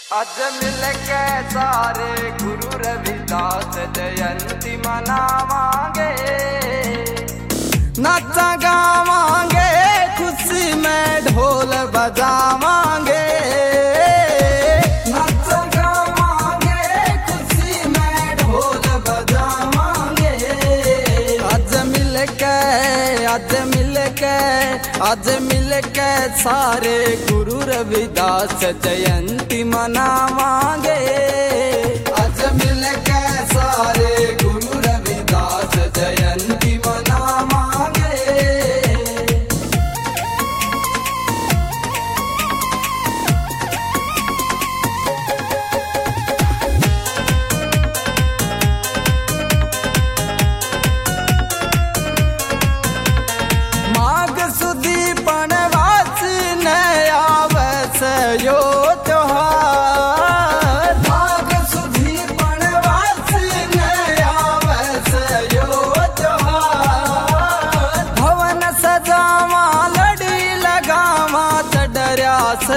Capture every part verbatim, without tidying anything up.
अज मिल के सारे गुरु रविदास जयंती मनावांगे, नाचा गावांगे, खुशी में ढोल बजावांगे। नाचा गावांगे, खुशी में ढोल बजावांगे। अज मिल के अज मिल के अज मिल के सारे गुरु रविदास जयंती मनावांगे। अज मिल के सारे गुरु रविदास जयंती मनावांगे। माघ सुदी पणवासी ने आवस यो त्योहार। माघ सुदी पणवासी ने आवस यो त्योहार। भवन सजावा लड़ी लगावा चढ़रिया से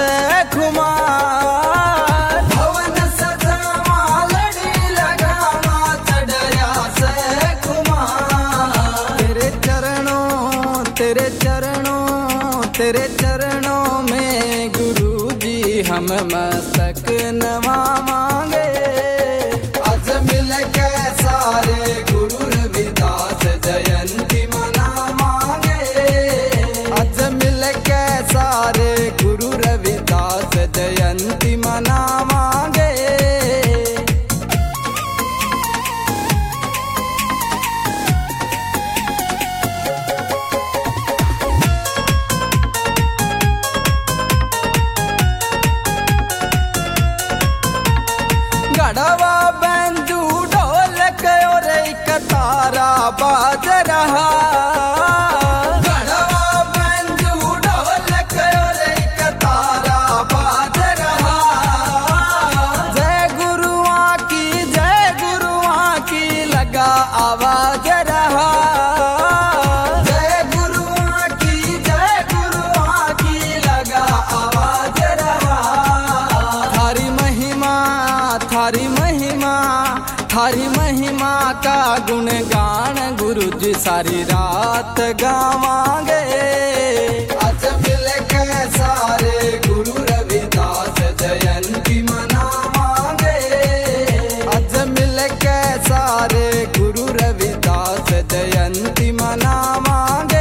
खुमार। भवन सजावा लड़ी लगावा चढ़रिया से खुमार। तेरे चरणों तेरे चरणों तेरे चरणों में गुरु जी हम मस्तक नवावांगे। अज मिल के सारे गुरु रविदास जयंती मनावांगे। अज मिल के सारे गुरु रविदास जयंती मनावांगे। गढ़वा बंजू ढोलक और एक तारा बाज रहा। गढ़वा बंजू ढोलक और एक तारा बाज रहा। जय गुरुआ की जय गुरुआ की लगा आवाज रहा। जय गुरुआ की जय गुरुआ की लगा आवाज रहा। थारी महिमा थारी महिमा थारी महिमा का गुणगान गुरु जी सारी रात गावांगे। अज मिल के सारे गुरु रविदास जयंती मनावांगे। अज मिल के सारे गुरु रविदास जयंती मनावांगे।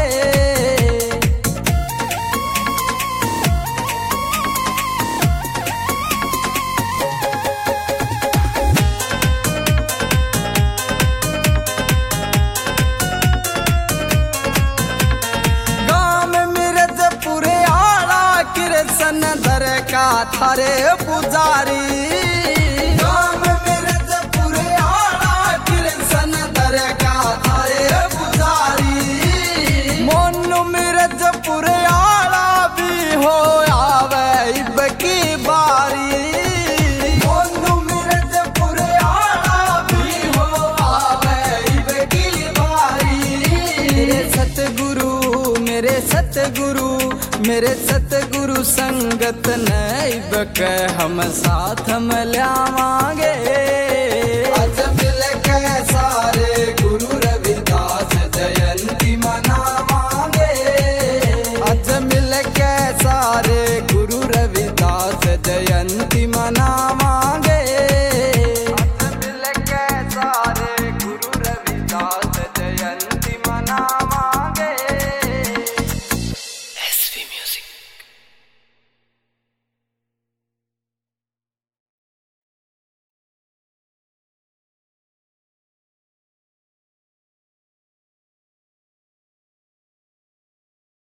कृष्ण दर का थारे पुजारी। गाँव मिर्जपुर आड़ा कृष्ण दर का थारे पुजारी। मोनू मिर्जपुर आड़ा भी हो आवे इब की बारी। मोनू मिर्जपुर आड़ा भी हो आवे इब की बारी। मेरे सतगुरु मेरे सतगुरु मेरे सतगुरु संगत नैब के हम साथ मिलावांगे। अज मिल के सारे गुरु रविदास जयंती मनावांगे। अज मिल के सारे गुरु रविदास जयंती मनावांगे। अज मिल के सारे गुरु रविदास जयंती मनावांगे। S V music.